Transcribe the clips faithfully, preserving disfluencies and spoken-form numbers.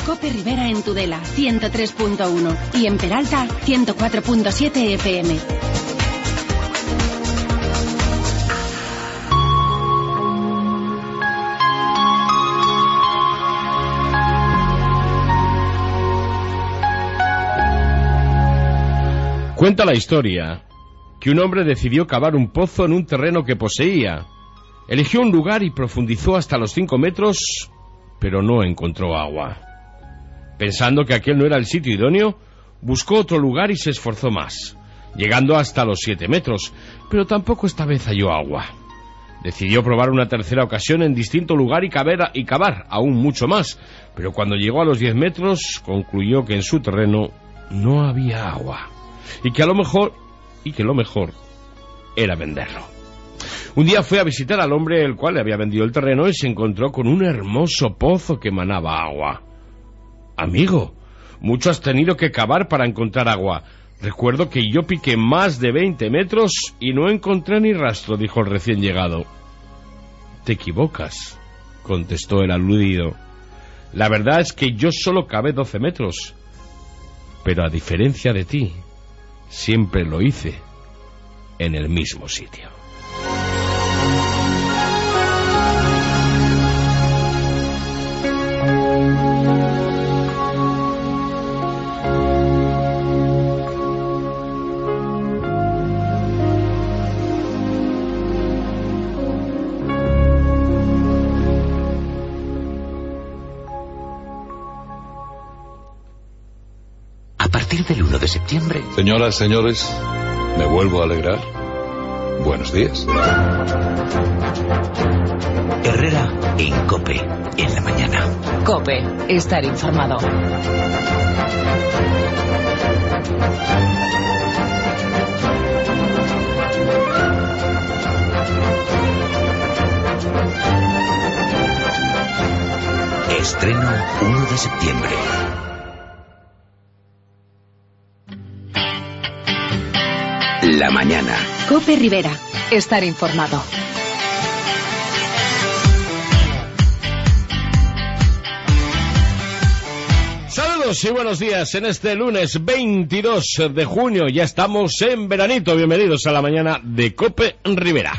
Cope Rivera en Tudela, ciento tres punto uno. Y en Peralta, ciento cuatro punto siete F M. Cuenta la historia que un hombre decidió cavar un pozo en un terreno que poseía. Eligió un lugar y profundizó hasta los cinco metros, pero no encontró agua. Pensando que aquel no era el sitio idóneo, buscó otro lugar y se esforzó más, llegando hasta los siete metros, pero tampoco esta vez halló agua. Decidió probar una tercera ocasión en distinto lugar y cavar, y cavar aún mucho más, pero cuando llegó a los diez metros, concluyó que en su terreno no había agua. Y que a lo mejor, y que lo mejor, era venderlo. Un día fue a visitar al hombre el cual le había vendido el terreno y se encontró con un hermoso pozo que emanaba agua. Amigo, mucho has tenido que cavar para encontrar agua. Recuerdo que yo piqué más de veinte metros y no encontré ni rastro, dijo el recién llegado. Te equivocas, contestó el aludido. La verdad es que yo solo cavé doce metros. Pero a diferencia de ti, siempre lo hice en el mismo sitio. A partir del uno de septiembre... Señoras, señores, me vuelvo a alegrar. Buenos días. Herrera en COPE, en la mañana. COPE, estar informado. Estreno uno de septiembre. La mañana. Cope Rivera. Estar informado. Saludos y buenos días en este lunes veintidós de junio. Ya estamos en veranito. Bienvenidos a la mañana de Cope Rivera.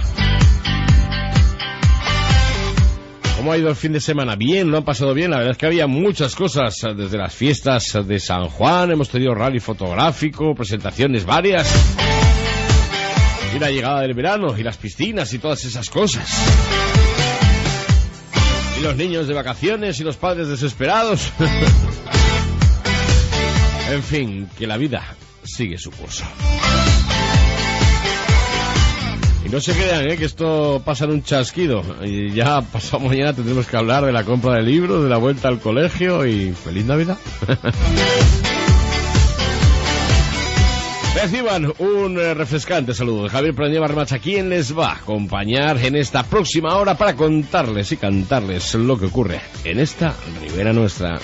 ¿Cómo ha ido el fin de semana? Bien, ¿lo han pasado bien? La verdad es que había muchas cosas, desde las fiestas de San Juan, hemos tenido rally fotográfico, presentaciones varias, y la llegada del verano, y las piscinas, y todas esas cosas. Y los niños de vacaciones, y los padres desesperados. En fin, que la vida sigue su curso. Y no se crean, ¿eh? que esto pasa en un chasquido. Y ya pasado mañana tendremos que hablar de la compra de libros, de la vuelta al colegio y ¡feliz Navidad! Reciban un refrescante saludo de Javier Prañé Barmacha, quien les va a acompañar en esta próxima hora para contarles y cantarles lo que ocurre en esta Ribera nuestra.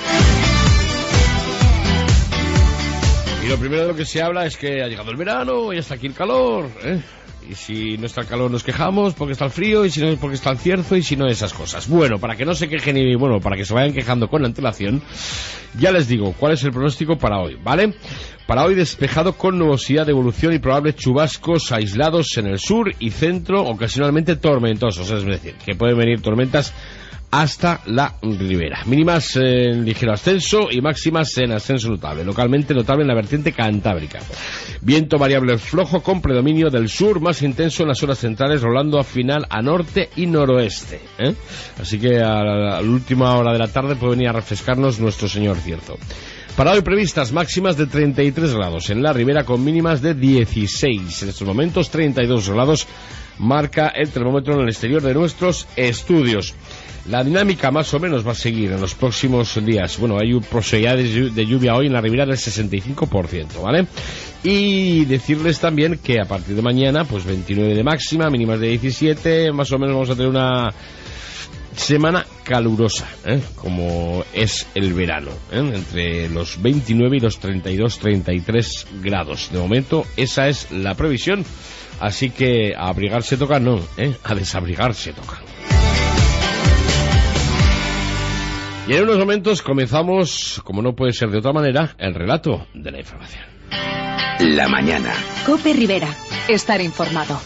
Y lo primero de lo que se habla es que ha llegado el verano y está aquí el calor, ¿eh? Y si no está el calor nos quejamos porque está el frío, y si no es porque está el cierzo, y si no esas cosas. Bueno, para que no se quejen y bueno, para que se vayan quejando con antelación, ya les digo cuál es el pronóstico para hoy, ¿vale? Para hoy despejado con nubosidad de evolución y probables chubascos aislados en el sur y centro, ocasionalmente tormentosos, es decir, que pueden venir tormentas hasta la ribera. Mínimas en ligero ascenso y máximas en ascenso notable, localmente notable en la vertiente cantábrica. Viento variable flojo con predominio del sur, más intenso en las horas centrales, rolando a final a norte y noroeste, ¿eh? Así que a la, a la última hora de la tarde puede venir a refrescarnos nuestro señor cierzo. Para hoy previstas máximas de treinta y tres grados en la ribera con mínimas de dieciséis. En estos momentos treinta y dos grados marca el termómetro en el exterior de nuestros estudios. La dinámica más o menos va a seguir en los próximos días. Bueno, hay posibilidades de lluvia hoy en la ribera del sesenta y cinco por ciento, ¿vale? Y decirles también que a partir de mañana, pues veintinueve de máxima, mínimas de diecisiete, más o menos vamos a tener una semana calurosa, ¿eh? Como es el verano, ¿eh? Entre los veintinueve y los treinta y dos, treinta y tres grados. De momento, esa es la previsión. Así que a abrigarse toca, no, ¿eh? A desabrigarse toca. Y en unos momentos comenzamos, como no puede ser de otra manera, el relato de la información. La mañana. COPE Rivera. Estar informado.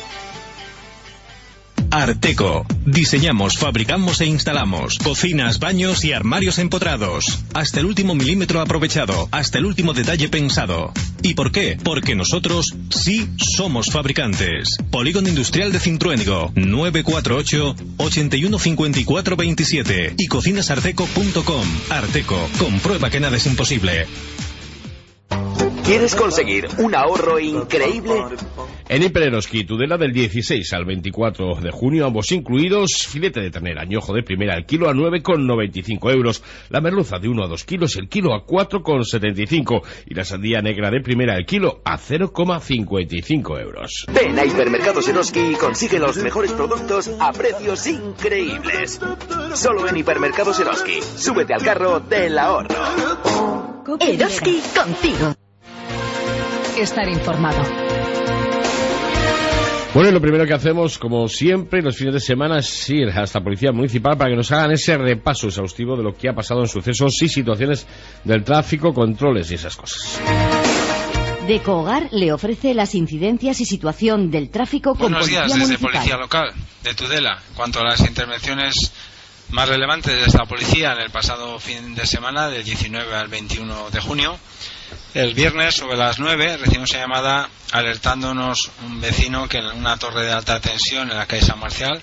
Arteco. Diseñamos, fabricamos e instalamos cocinas, baños y armarios empotrados. Hasta el último milímetro aprovechado, hasta el último detalle pensado. ¿Y por qué? Porque nosotros sí somos fabricantes. Polígono Industrial de Cintruénigo, nueve cuatro ocho, ocho uno cinco cuatro dos siete y cocinasarteco punto com. Arteco, comprueba que nada es imposible. ¿Quieres conseguir un ahorro increíble? En Hiper Eroski, Tudela del dieciséis al veinticuatro de junio, ambos incluidos, filete de ternera añojo de primera al kilo a nueve con noventa y cinco euros, la merluza de uno a dos kilos el kilo a cuatro con setenta y cinco y la sandía negra de primera al kilo a cero coma cincuenta y cinco euros. Ven a Hipermercados Eroski y consigue los mejores productos a precios increíbles. Solo en Hipermercados Eroski. Súbete al carro del ahorro. Eroski contigo. Estar informado. Bueno, y lo primero que hacemos, como siempre, los fines de semana es ir hasta la Policía Municipal para que nos hagan ese repaso exhaustivo de lo que ha pasado en sucesos y situaciones del tráfico, controles y esas cosas. Decohogar le ofrece las incidencias y situación del tráfico con Buenos Policía días, desde Municipal. Policía Local de Tudela. En cuanto a las intervenciones más relevantes de esta policía en el pasado fin de semana, del diecinueve al veintiuno de junio, el viernes sobre las nueve recibimos una llamada alertándonos un vecino que en una torre de alta tensión en la calle San Marcial,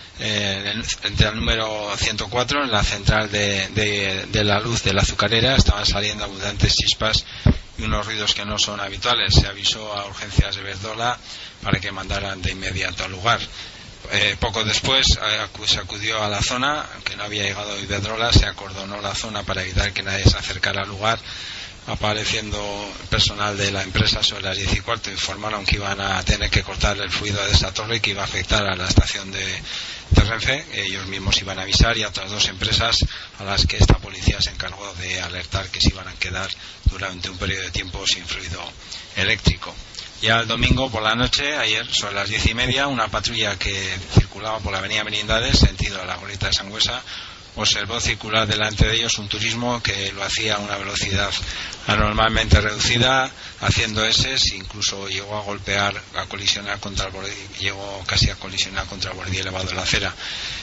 eh, entre el número ciento cuatro, en la central de, de, de la luz de la azucarera, estaban saliendo abundantes chispas y unos ruidos que no son habituales. Se avisó a urgencias de Verdola para que mandaran de inmediato al lugar. Eh, poco después eh, se acudió a la zona, aunque no había llegado Iberdrola, se acordonó la zona para evitar que nadie se acercara al lugar. Apareciendo personal de la empresa sobre las diez y cuarto, informaron que iban a tener que cortar el fluido de esa torre y que iba a afectar a la estación de, de Renfe. Ellos mismos iban a avisar, y a otras dos empresas a las que esta policía se encargó de alertar que se iban a quedar durante un periodo de tiempo sin fluido eléctrico. Ya el domingo por la noche, ayer sobre las diez y media, una patrulla que circulaba por la avenida Merindades, sentido a la goleta de Sangüesa, observó circular delante de ellos un turismo que lo hacía a una velocidad anormalmente reducida, haciendo eses, incluso llegó a golpear, a colisionar contra el borde, llegó casi a colisionar contra el borde elevado de la acera.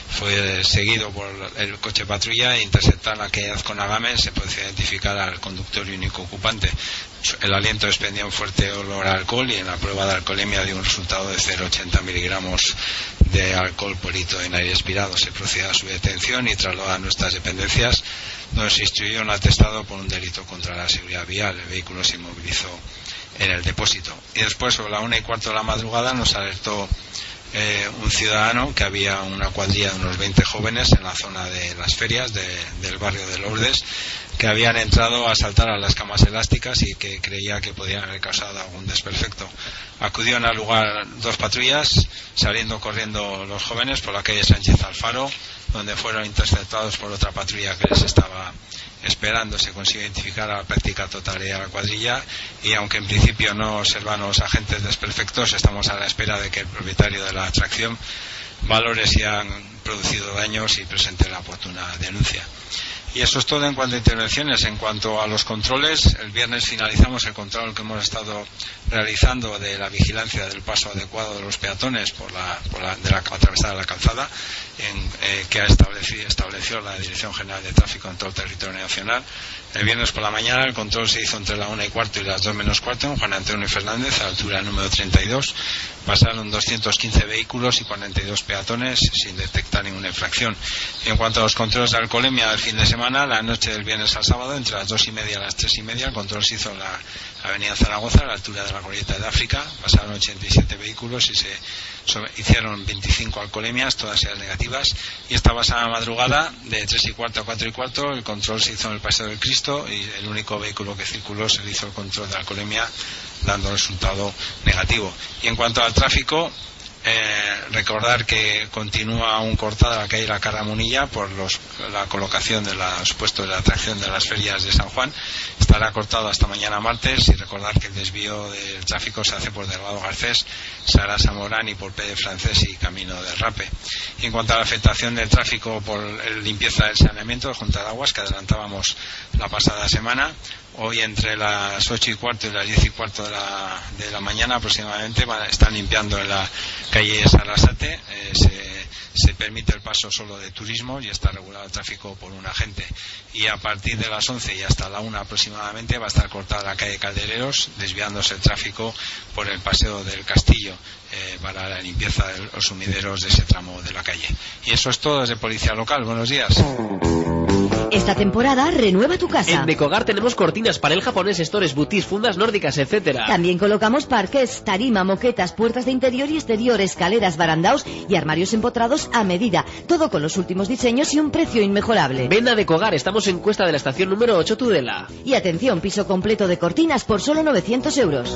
Fue seguido por el coche patrulla e interceptaron aquella con agamen. Se puede identificar al conductor y único ocupante. El aliento desprendía un fuerte olor a alcohol y en la prueba de alcoholemia dio un resultado de cero coma ochenta miligramos de alcohol por litro en aire expirado. Se procedió a su detención y trasladó a nuestras dependencias, donde se instruyó un atestado por un delito contra la seguridad vial. El vehículo se inmovilizó en el depósito. Y después, sobre la una y cuarto de la madrugada, nos alertó eh, un ciudadano que había una cuadrilla de unos veinte jóvenes en la zona de las ferias de, del barrio de Lourdes, que habían entrado a saltar a las camas elásticas y que creía que podían haber causado algún desperfecto. Acudieron al lugar dos patrullas, saliendo corriendo los jóvenes por la calle Sánchez Alfaro, donde fueron interceptados por otra patrulla que les estaba esperando. Se consiguió identificar a la práctica totalidad de la cuadrilla y, aunque en principio no observan los agentes desperfectos, estamos a la espera de que el propietario de la atracción valore si han producido daños y presente la oportuna denuncia. Y eso es todo en cuanto a intervenciones. En cuanto a los controles, el viernes finalizamos el control que hemos estado realizando de la vigilancia del paso adecuado de los peatones por la, por la, de la atravesada de la calzada, en, eh, que ha establecido, estableció la Dirección General de Tráfico en todo el territorio nacional. El viernes por la mañana el control se hizo entre la una y cuarto y las dos menos cuarto en Juan Antonio Fernández, a la altura número treinta y dos. Pasaron doscientos quince vehículos y cuarenta y dos peatones sin detectar ninguna infracción. Y en cuanto a los controles de alcoholemia del fin de semana, la noche del viernes al sábado, entre las dos y media y las tres y media, el control se hizo en la avenida Zaragoza, a la altura de la Glorieta de África. Pasaron ochenta y siete vehículos y se sobre, hicieron veinticinco alcoholemias, todas ellas negativas. Y esta pasada madrugada, de tres y cuarto a cuatro y cuarto, el control se hizo en el Paseo del Cristo y el único vehículo que circuló se le hizo el control de alcoholemia, dando resultado negativo. Y en cuanto al tráfico, Eh, recordar que continúa aún cortada la calle La Carramunilla por los, la colocación de los puestos de atracción de las ferias de San Juan. Estará cortado hasta mañana martes, y recordar que el desvío del tráfico se hace por Delgado Garcés, Sarasa Morán y por P de Francés y Camino del Rape. Y en cuanto a la afectación del tráfico por el limpieza del saneamiento de Junta de Aguas, que adelantábamos la pasada semana, hoy entre las ocho y cuarto y las diez y cuarto de la, de la mañana aproximadamente van, están limpiando en la calle Sarasate. Eh, se, se permite el paso solo de turismo y está regulado el tráfico por un agente. Y a partir de las once y hasta la una aproximadamente va a estar cortada la calle Caldereros, desviándose el tráfico por el Paseo del Castillo eh, para la limpieza de los sumideros de ese tramo de la calle. Y eso es todo desde Policía Local. Buenos días. Esta temporada renueva tu casa. En Decogar tenemos cortinas, panel japonés, stores, boutis, fundas nórdicas, etcétera. También colocamos parqués, tarima, moquetas, puertas de interior y exterior, escaleras, barandaos y armarios empotrados a medida. Todo con los últimos diseños y un precio inmejorable. Ven a Decogar, estamos en Cuesta de la estación número ocho, Tudela. Y atención, piso completo de cortinas por solo novecientos euros.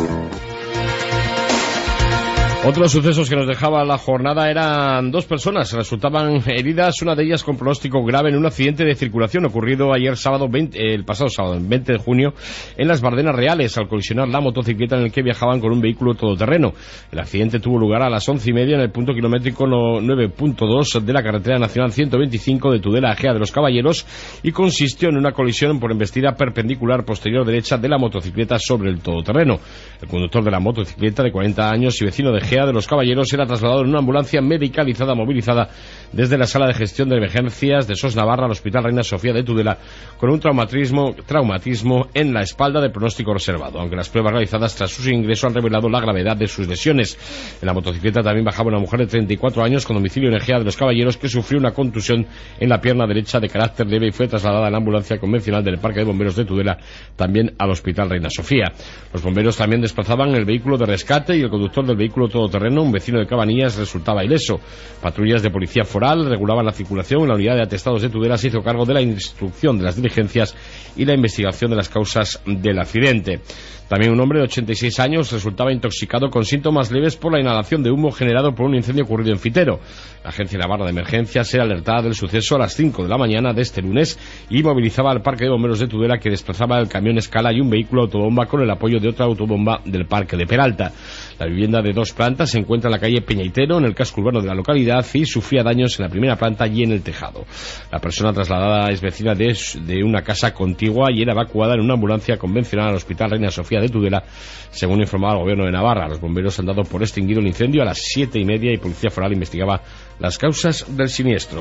Otros sucesos que nos dejaba la jornada eran dos personas, resultaban heridas, una de ellas con pronóstico grave en un accidente de circulación ocurrido ayer sábado, veinte, el pasado sábado, el veinte de junio, en las Bardenas Reales, al colisionar la motocicleta en el que viajaban con un vehículo todoterreno. El accidente tuvo lugar a las once y media en el punto kilométrico nueve punto dos de la carretera nacional ciento veinticinco de Tudela a Gea de los Caballeros y consistió en una colisión por embestida perpendicular posterior derecha de la motocicleta sobre el todoterreno. El conductor de la motocicleta, de cuarenta años y vecino de Gea de los Caballeros, era trasladado en una ambulancia medicalizada movilizada desde la sala de gestión de emergencias de SOS Navarra al Hospital Reina Sofía de Tudela con un traumatismo, traumatismo en la espalda de pronóstico reservado, aunque las pruebas realizadas tras su ingreso han revelado la gravedad de sus lesiones. En la motocicleta también bajaba una mujer de treinta y cuatro años con domicilio en Egea de los Caballeros que sufrió una contusión en la pierna derecha de carácter leve y fue trasladada en la ambulancia convencional del Parque de Bomberos de Tudela también al Hospital Reina Sofía. Los bomberos también desplazaban el vehículo de rescate y el conductor del vehículo todoterreno, un vecino de Cabanillas, resultaba ileso. Patrullas de policía foral regulaban la circulación y la unidad de atestados de Tudela se hizo cargo de la instrucción de las diligencias y la investigación de las causas del accidente. También un hombre de ochenta y seis años resultaba intoxicado con síntomas leves por la inhalación de humo generado por un incendio ocurrido en Fitero. La Agencia Navarra de Emergencias era alertada del suceso a las cinco de la mañana de este lunes y movilizaba al Parque de Bomberos de Tudela, que desplazaba el camión escala y un vehículo autobomba con el apoyo de otra autobomba del Parque de Peralta. La vivienda de dos plantas se encuentra en la calle Peñaitero, en el casco urbano de la localidad, y sufría daños en la primera planta y en el tejado. La persona trasladada es vecina de, de una casa contigua y era evacuada en una ambulancia convencional al Hospital Reina Sofía de Tudela, según informaba el Gobierno de Navarra. Los bomberos han dado por extinguido el incendio a las siete y media y Policía Foral investigaba las causas del siniestro.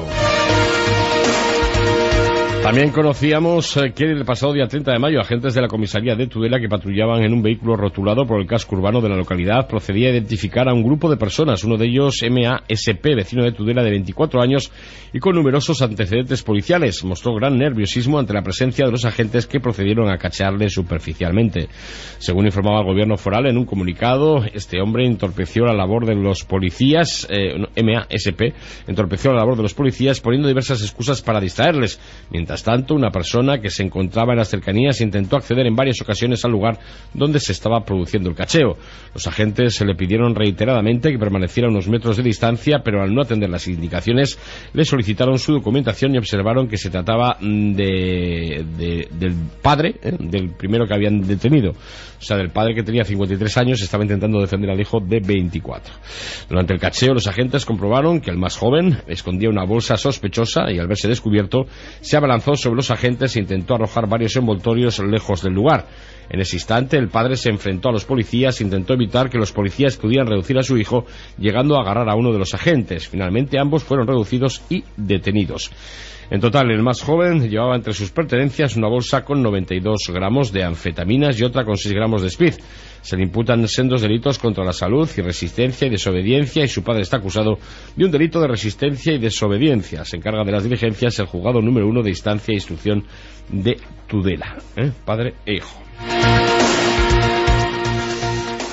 También conocíamos que el pasado día treinta de mayo agentes de la comisaría de Tudela que patrullaban en un vehículo rotulado por el casco urbano de la localidad procedía a identificar a un grupo de personas, uno de ellos M A S P, vecino de Tudela de veinticuatro años y con numerosos antecedentes policiales. Mostró gran nerviosismo ante la presencia de los agentes que procedieron a cachearle superficialmente. Según informaba el Gobierno foral en un comunicado, este hombre entorpeció la labor de los policías, eh, M A S P, entorpeció la labor de los policías poniendo diversas excusas para distraerles. Mientras tanto, una persona que se encontraba en las cercanías intentó acceder en varias ocasiones al lugar donde se estaba produciendo el cacheo. Los agentes se le pidieron reiteradamente que permaneciera a unos metros de distancia, pero al no atender las indicaciones le solicitaron su documentación y observaron que se trataba de, de, del padre, ¿eh? del primero que habían detenido. O sea, del padre, que tenía cincuenta y tres años, estaba intentando defender al hijo de veinticuatro. Durante el cacheo, los agentes comprobaron que el más joven escondía una bolsa sospechosa y al verse descubierto se abalanzó sobre los agentes e intentó arrojar varios envoltorios lejos del lugar. En ese instante, el padre se enfrentó a los policías e intentó evitar que los policías pudieran reducir a su hijo, llegando a agarrar a uno de los agentes. Finalmente, ambos fueron reducidos y detenidos. En total, el más joven llevaba entre sus pertenencias una bolsa con noventa y dos gramos de anfetaminas y otra con seis gramos de speed. Se le imputan sendos delitos contra la salud y resistencia y desobediencia, y su padre está acusado de un delito de resistencia y desobediencia. Se encarga de las diligencias el juzgado número uno de instancia e instrucción de Tudela, ¿eh? Padre e hijo.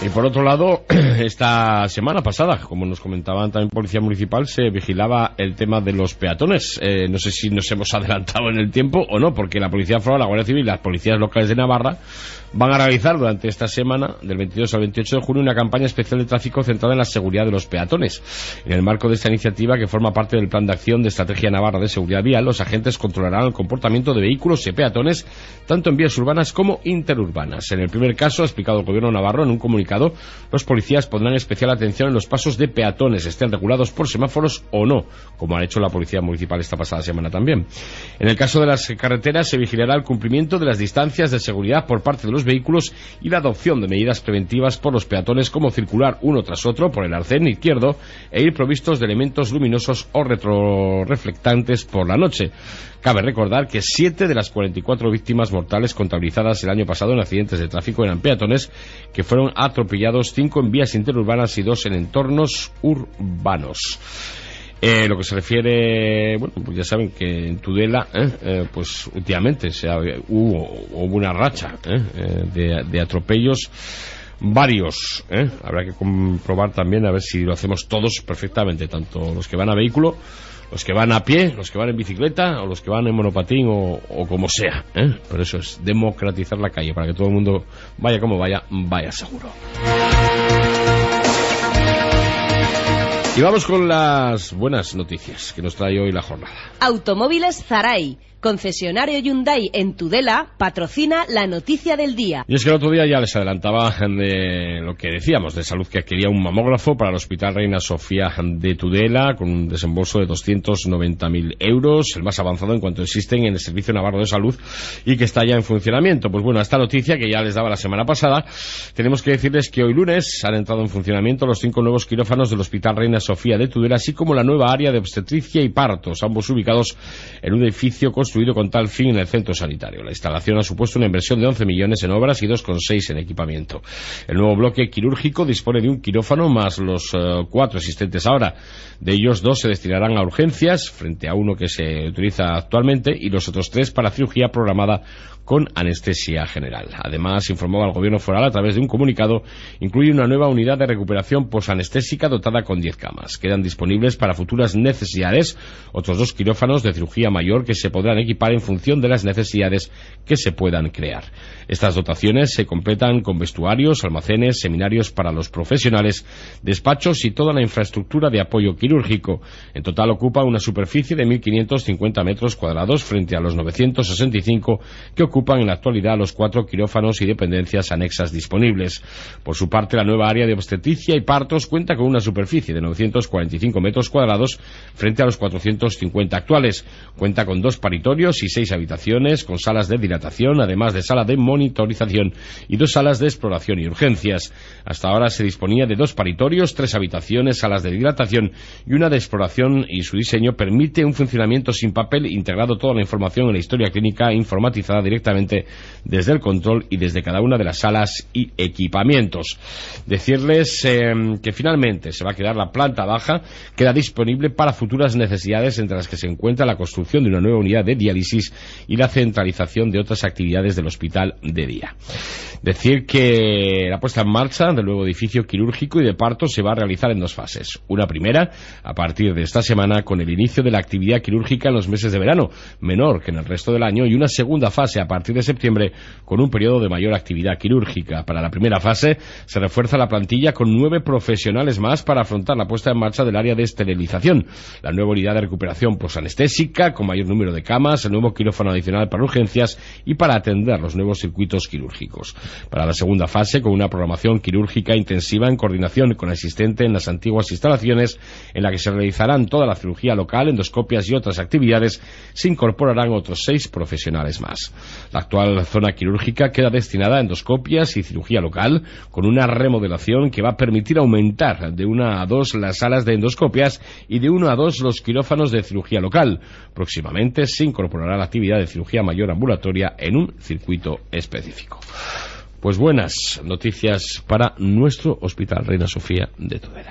Y por otro lado, esta semana pasada, como nos comentaban también Policía Municipal, se vigilaba el tema de los peatones. Eh, no sé si nos hemos adelantado en el tiempo o no, porque la Policía Foral, la Guardia Civil y las policías locales de Navarra van a realizar durante esta semana, del veintidós al veintiocho de junio, una campaña especial de tráfico centrada en la seguridad de los peatones. En el marco de esta iniciativa, que forma parte del Plan de Acción de Estrategia Navarra de Seguridad Vial, los agentes controlarán el comportamiento de vehículos y peatones, tanto en vías urbanas como interurbanas. En el primer caso, ha explicado el Gobierno navarro en un comunicado, los policías pondrán especial atención en los pasos de peatones, estén regulados por semáforos o no, como ha hecho la Policía Municipal esta pasada semana también. En el caso de las carreteras, se vigilará el cumplimiento de las distancias de seguridad por parte de los vehículos y la adopción de medidas preventivas por los peatones, como circular uno tras otro por el arcén izquierdo e ir provistos de elementos luminosos o retroreflectantes por la noche. Cabe recordar que siete de las cuarenta y cuatro víctimas mortales contabilizadas el año pasado en accidentes de tráfico eran peatones que fueron atropellados, cinco en vías interurbanas y dos en entornos urbanos. Eh, lo que se refiere, bueno, pues ya saben que en Tudela, eh, eh, pues últimamente se ha, hubo, hubo una racha eh, de, de atropellos, varios, eh. Habrá que comprobar también a ver si lo hacemos todos perfectamente, tanto los que van a vehículo, los que van a pie, los que van en bicicleta o los que van en monopatín o, o como sea, eh. Pero eso es democratizar la calle para que todo el mundo vaya como vaya, vaya seguro. Y vamos con las buenas noticias que nos trae hoy la jornada. Automóviles Zaray, concesionario Hyundai en Tudela, patrocina la noticia del día. Y es que el otro día ya les adelantaba de lo que decíamos de salud, que adquiría un mamógrafo para el Hospital Reina Sofía de Tudela con un desembolso de doscientos noventa mil euros, el más avanzado en cuanto existen en el Servicio Navarro de Salud y que está ya en funcionamiento. Pues bueno, esta noticia que ya les daba la semana pasada, tenemos que decirles que hoy lunes han entrado en funcionamiento los cinco nuevos quirófanos del Hospital Reina Sofía de Tudela, así como la nueva área de obstetricia y partos, ambos ubicados en un edificio construido con tal fin en el centro sanitario. La instalación ha supuesto una inversión de once millones en obras y dos coma seis en equipamiento. El nuevo bloque quirúrgico dispone de un quirófano más los uh, cuatro existentes ahora. De ellos, dos se destinarán a urgencias, frente a uno que se utiliza actualmente, y los otros tres para cirugía programada con anestesia general. Además, informaba el Gobierno foral a través de un comunicado, incluye una nueva unidad de recuperación posanestésica dotada con diez camas. Quedan disponibles para futuras necesidades otros dos quirófanos de cirugía mayor que se podrán equipar en función de las necesidades que se puedan crear. Estas dotaciones se completan con vestuarios, almacenes, seminarios para los profesionales, despachos y toda la infraestructura de apoyo quirúrgico. En total ocupa una superficie de mil quinientos cincuenta metros cuadrados frente a los novecientos sesenta y cinco que ocupan en la actualidad los cuatro quirófanos y dependencias anexas disponibles. Por su parte, la nueva área de obstetricia y partos cuenta con una superficie de novecientos cuarenta y cinco metros cuadrados frente a los cuatrocientos cincuenta actuales. Cuenta con dos paritorios y seis habitaciones, con salas de dilatación, además de sala de monitorización y dos salas de exploración y urgencias. Hasta ahora se disponía de dos paritorios, tres habitaciones, salas de dilatación y una de exploración, y su diseño permite un funcionamiento sin papel, integrado toda la información en la historia clínica informatizada directamente desde el control y desde cada una de las salas y equipamientos. Decirles eh, que finalmente se va a quedar la planta baja, queda disponible para futuras necesidades, entre las que se encuentra la construcción de una nueva unidad de diálisis y la centralización de otras actividades del hospital de día. Decir que la puesta en marcha del nuevo edificio quirúrgico y de parto se va a realizar en dos fases. Una primera, a partir de esta semana, con el inicio de la actividad quirúrgica en los meses de verano, menor que en el resto del año, y una segunda fase a partir de septiembre, con un periodo de mayor actividad quirúrgica. Para la primera fase se refuerza la plantilla con nueve profesionales más para afrontar la puesta en marcha del área de esterilización, la nueva unidad de recuperación posanestésica con mayor número de camas, el nuevo quirófano adicional para urgencias y para atender los nuevos circuitos quirúrgicos. Para la segunda fase, con una programación quirúrgica intensiva en coordinación con el asistente en las antiguas instalaciones, en la que se realizarán toda la cirugía local, endoscopias y otras actividades, se incorporarán otros seis profesionales más. La actual zona quirúrgica queda destinada a endoscopias y cirugía local, con una remodelación que va a permitir aumentar de una a dos las salas de endoscopias y de uno a dos los quirófanos de cirugía local. Próximamente se incorporará la actividad de cirugía mayor ambulatoria en un circuito específico. Pues buenas noticias para nuestro Hospital Reina Sofía de Tudela.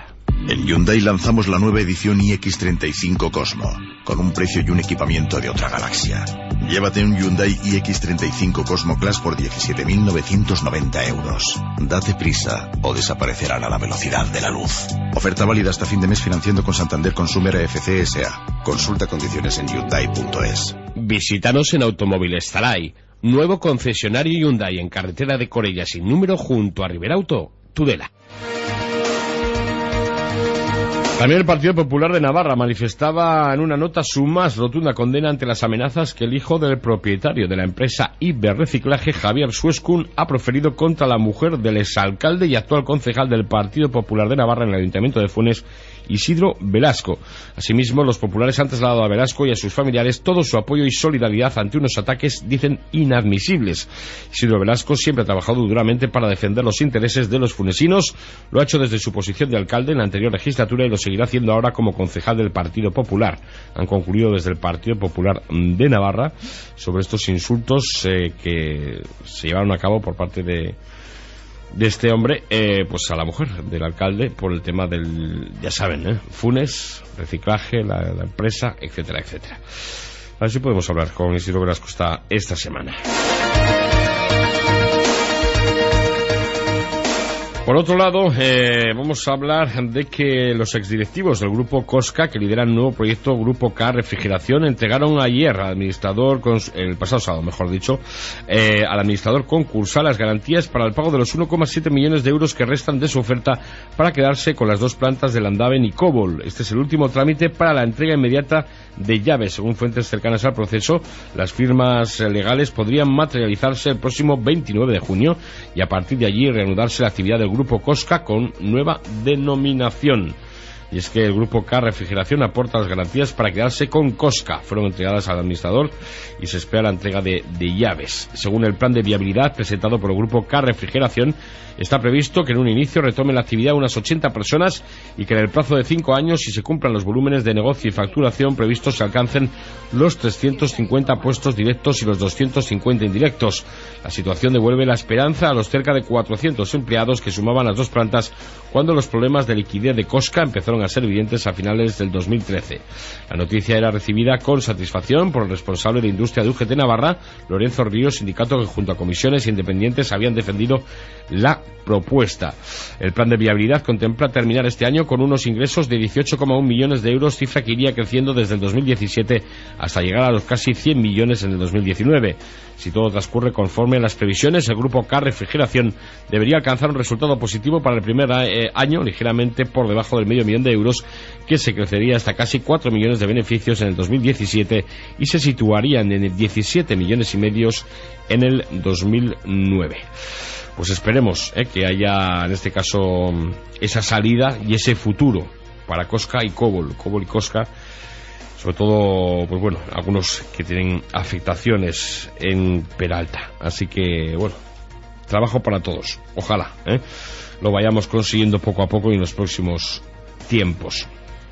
En Hyundai lanzamos la nueva edición i equis treinta y cinco Cosmo, con un precio y un equipamiento de otra galaxia. Llévate un Hyundai i equis treinta y cinco Cosmo Class por diecisiete mil novecientos noventa euros. Date prisa o desaparecerán a la velocidad de la luz. Oferta válida hasta fin de mes financiando con Santander Consumer F C S A. Consulta condiciones en hyundai punto es. Visítanos en Automóviles Zalay, nuevo concesionario Hyundai en carretera de Corella sin número junto a Riberauto, Tudela. También el Partido Popular de Navarra manifestaba en una nota su más rotunda condena ante las amenazas que el hijo del propietario de la empresa Iberreciclaje, Javier Suescun, ha proferido contra la mujer del exalcalde y actual concejal del Partido Popular de Navarra en el Ayuntamiento de Funes, Isidro Velasco. Asimismo, los populares han trasladado a Velasco y a sus familiares todo su apoyo y solidaridad ante unos ataques, dicen, inadmisibles. Isidro Velasco siempre ha trabajado duramente para defender los intereses de los funesinos, lo ha hecho desde su posición de alcalde en la anterior legislatura y lo seguirá haciendo ahora como concejal del Partido Popular. Han concluido desde el Partido Popular de Navarra sobre estos insultos eh, que se llevaron a cabo por parte de de este hombre, eh, pues a la mujer del alcalde por el tema del, ya saben, ¿eh? Funes, reciclaje, la, la empresa, etcétera, etcétera. A ver si podemos hablar con Isidro Velasco esta, esta semana. Por otro lado, eh, vamos a hablar de que los exdirectivos del Grupo Cosca, que lideran un nuevo proyecto Grupo K Refrigeración, entregaron ayer al administrador, el pasado sábado, mejor dicho, eh, al administrador concursal las garantías para el pago de los uno coma siete millones de euros que restan de su oferta para quedarse con las dos plantas de Landaven y Cobol. Este es el último trámite para la entrega inmediata de llaves. Según fuentes cercanas al proceso, las firmas legales podrían materializarse el próximo veintinueve de junio y a partir de allí reanudarse la actividad del Grupo Cosca con nueva denominación. Y es que el Grupo K Refrigeración aporta las garantías para quedarse con Cosca. Fueron entregadas al administrador y se espera la entrega de, de llaves. Según el plan de viabilidad presentado por el Grupo K Refrigeración, está previsto que en un inicio retome la actividad unas ochenta personas y que en el plazo de cinco años, si se cumplan los volúmenes de negocio y facturación previstos, se alcancen los trescientos cincuenta puestos directos y los doscientos cincuenta indirectos. La situación devuelve la esperanza a los cerca de cuatrocientos empleados que sumaban las dos plantas cuando los problemas de liquidez de Cosca empezaron a ser evidentes a finales del dos mil trece. La noticia era recibida con satisfacción por el responsable de industria de U G T Navarra, Lorenzo Ríos, sindicato que junto a comisiones independientes habían defendido la propuesta. El plan de viabilidad contempla terminar este año con unos ingresos de dieciocho coma uno millones de euros, cifra que iría creciendo desde el dos mil diecisiete hasta llegar a los casi cien millones en el dos mil diecinueve. Si todo transcurre conforme a las previsiones, el Grupo K Refrigeración debería alcanzar un resultado positivo para el primer eh, año, ligeramente por debajo del medio millón de euros, que se crecería hasta casi cuatro millones de beneficios en el dos mil diecisiete y se situarían en diecisiete millones y medios en el dos mil nueve. Pues esperemos eh, que haya, en este caso, esa salida y ese futuro para Cosca y Cobol, Cobol y Cosca, sobre todo, pues bueno, algunos que tienen afectaciones en Peralta. Así que, bueno, trabajo para todos. Ojalá eh, lo vayamos consiguiendo poco a poco en los próximos tiempos.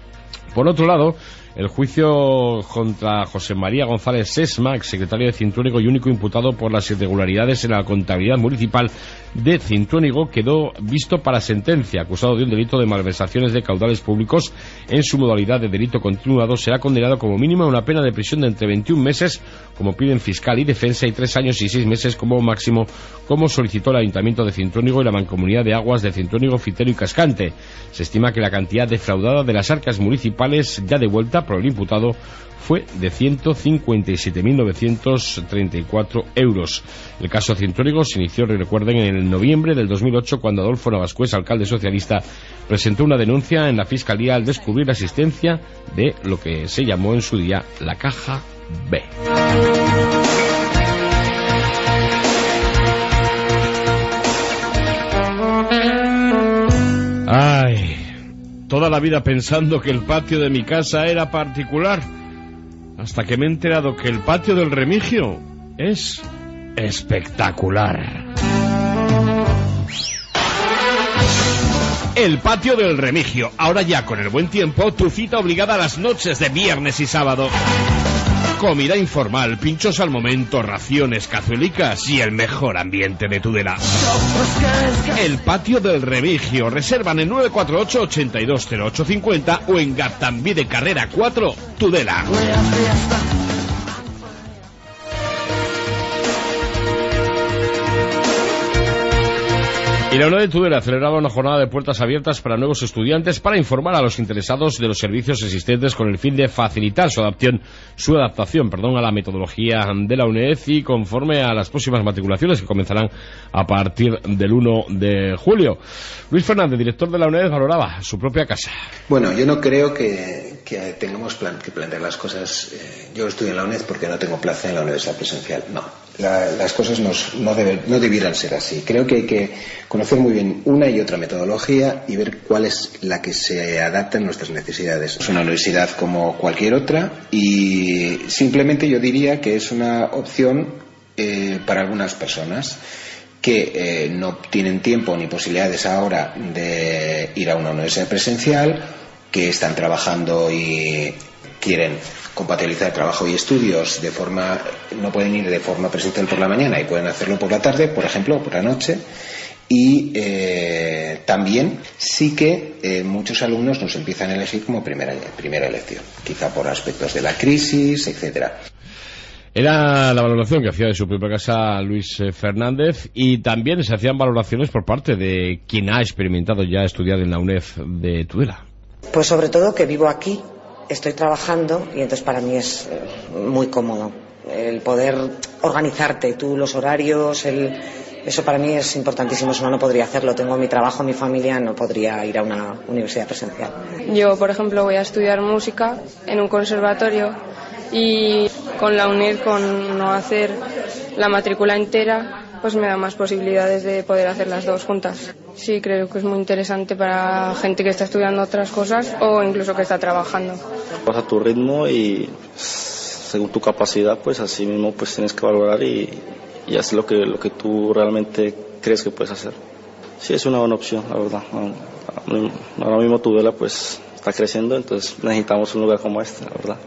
Por otro lado, el juicio contra José María González Sesma, exsecretario de Cintruénigo y único imputado por las irregularidades en la contabilidad municipal de Cintruénigo, quedó visto para sentencia. Acusado de un delito de malversaciones de caudales públicos en su modalidad de delito continuado, será condenado como mínimo a una pena de prisión de entre veintiún meses, como piden fiscal y defensa, y tres años y seis meses como máximo, como solicitó el Ayuntamiento de Cintruénigo y la Mancomunidad de Aguas de Cintruénigo, Fitero y Cascante. Se estima que la cantidad defraudada de las arcas municipales ya devuelta por el imputado fue de ciento cincuenta y siete mil novecientos treinta y cuatro euros. El caso Cintruénigo se inició, recuerden, en el noviembre del dos mil ocho, cuando Adolfo Navascués, alcalde socialista, presentó una denuncia en la Fiscalía al descubrir la existencia de lo que se llamó en su día la Caja B. Ay, toda la vida pensando que el patio de mi casa era particular, hasta que me he enterado que el patio del Remigio es espectacular. El patio del Remigio, ahora ya con el buen tiempo, tu cita obligada a las noches de viernes y sábado. Comida informal, pinchos al momento, raciones, cazuelicas y el mejor ambiente de Tudela. El patio del Remigio. Reservan en nueve cuatro ocho, ochenta y dos cero ocho cincuenta o en Gaztambide de Carrera cuatro, Tudela. Y la UNED de Tudela celebraba una jornada de puertas abiertas para nuevos estudiantes para informar a los interesados de los servicios existentes con el fin de facilitar su adaptación, su adaptación perdón, a la metodología de la UNED y conforme a las próximas matriculaciones que comenzarán a partir del uno de julio. Luis Fernández, director de la UNED, valoraba su propia casa. Bueno, yo no creo que, que tengamos plan, que plantear las cosas. Eh, yo estudio en la UNED porque no tengo plaza en la universidad presencial. No, la, las cosas no, no, debe, no debieran ser así. Creo que hay que conocer muy bien una y otra metodología y ver cuál es la que se adapta a nuestras necesidades. Es una universidad como cualquier otra y simplemente yo diría que es una opción eh, para algunas personas que eh, no tienen tiempo ni posibilidades ahora de ir a una universidad presencial, que están trabajando y quieren compatibilizar trabajo y estudios de forma, no pueden ir de forma presencial por la mañana y pueden hacerlo por la tarde, por ejemplo, o por la noche. Y eh, también sí que eh, muchos alumnos nos empiezan a elegir como primera, primera elección, quizá por aspectos de la crisis, etcétera. Era la valoración que hacía de su propia casa Luis Fernández, y también se hacían valoraciones por parte de quien ha experimentado ya estudiar en la UNED de Tudela. Pues sobre todo que vivo aquí, estoy trabajando y entonces para mí es muy cómodo el poder organizarte, tú los horarios, el, eso para mí es importantísimo, eso no, no podría hacerlo, tengo mi trabajo, mi familia, no podría ir a una universidad presencial. Yo, por ejemplo, voy a estudiar música en un conservatorio y con la UNED, con no hacer la matrícula entera, pues me da más posibilidades de poder hacer las dos juntas. Sí, creo que es muy interesante para gente que está estudiando otras cosas o incluso que está trabajando. Vas a tu ritmo y según tu capacidad, pues así mismo pues tienes que valorar y, y hacer lo que, lo que tú realmente crees que puedes hacer. Sí, es una buena opción, la verdad. Ahora mismo Tudela pues está creciendo, entonces necesitamos un lugar como este, la verdad.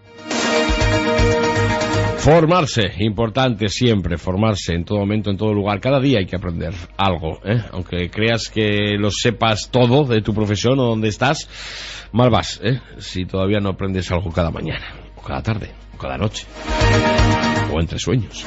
Formarse, importante siempre, formarse en todo momento, en todo lugar. Cada día hay que aprender algo, ¿eh? Aunque creas que lo sepas todo de tu profesión o donde estás, mal vas, ¿eh? Si todavía no aprendes algo cada mañana, o cada tarde, o cada noche, o entre sueños.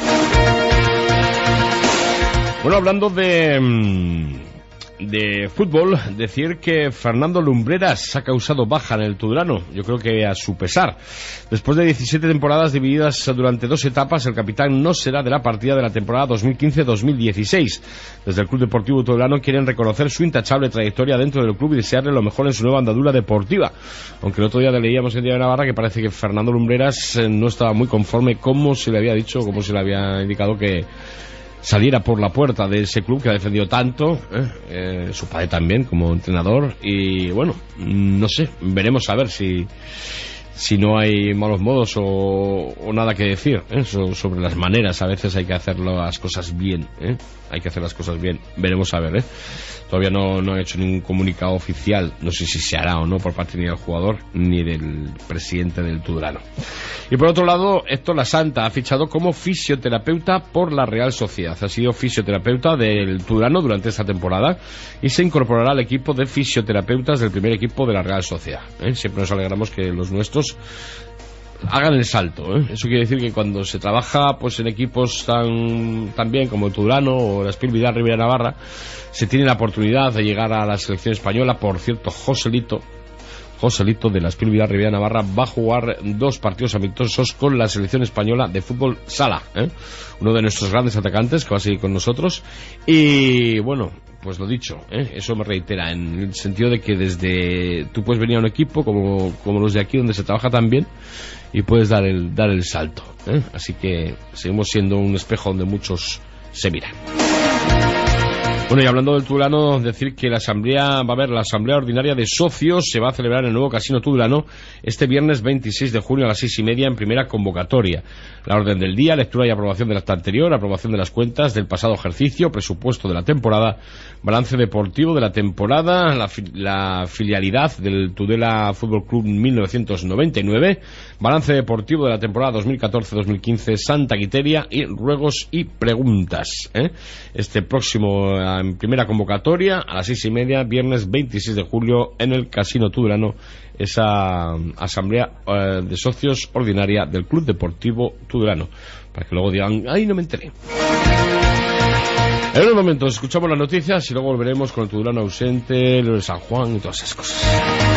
Bueno, hablando de... de fútbol, decir que Fernando Lumbreras ha causado baja en el Tudelano, yo creo que a su pesar. Después de diecisiete temporadas divididas durante dos etapas, el capitán no será de la partida de la temporada dos mil quince dos mil dieciséis. Desde el Club Deportivo Tudelano quieren reconocer su intachable trayectoria dentro del club y desearle lo mejor en su nueva andadura deportiva. Aunque el otro día le leíamos en Diario de Navarra que parece que Fernando Lumbreras no estaba muy conforme, como se le había dicho, como se le había indicado que saliera por la puerta de ese club que ha defendido tanto, ¿eh? Eh, su padre también como entrenador, y bueno, no sé, veremos a ver si si no hay malos modos o, o nada que decir, ¿eh? so, sobre las maneras. A veces hay que hacer las cosas bien, ¿eh? hay que hacer las cosas bien, veremos a ver, ¿eh? Todavía no, no ha hecho ningún comunicado oficial, no sé si se hará o no por parte ni del jugador ni del presidente del Tudelano. Y por otro lado, Héctor Lasanta ha fichado como fisioterapeuta por la Real Sociedad. Ha sido fisioterapeuta del Tudelano durante esta temporada y se incorporará al equipo de fisioterapeutas del primer equipo de la Real Sociedad, ¿eh? Siempre nos alegramos que los nuestros hagan el salto, ¿eh? Eso quiere decir que cuando se trabaja pues en equipos tan, tan bien como el Tudelano o la Espil Vidal Rivera Navarra, se tiene la oportunidad de llegar a la selección española. Por cierto, Joselito Joselito de la Espil Vidal Rivera Navarra va a jugar dos partidos amistosos con la selección española de fútbol sala, ¿eh? Uno de nuestros grandes atacantes que va a seguir con nosotros. Y bueno, pues lo dicho, ¿eh? Eso me reitera en el sentido de que desde tú puedes venir a un equipo como, como los de aquí donde se trabaja tan bien y puedes dar el, dar el salto, ¿eh? Así que seguimos siendo un espejo donde muchos se miran. Bueno, y hablando del Tudelano, decir que la asamblea va a haber la asamblea ordinaria de socios, se va a celebrar en el nuevo Casino Tudelano este viernes veintiséis de junio a las seis y media en primera convocatoria. La orden del día: lectura y aprobación del acta anterior, aprobación de las cuentas del pasado ejercicio, presupuesto de la temporada, balance deportivo de la temporada, la, fi la filialidad del Tudela Fútbol Club mil novecientos noventa y nueve, balance deportivo de la temporada dos mil catorce dos mil quince Santa Quiteria y ruegos y preguntas, ¿eh? Este próximo en primera convocatoria a las seis y media, viernes veintiséis de julio en el Casino Tudelano, esa asamblea eh, de socios ordinaria del Club Deportivo Tudelano, para que luego digan, ay, no me enteré. En unos momentos escuchamos las noticias y luego volveremos con el Tudelano ausente, lo de San Juan y todas esas cosas.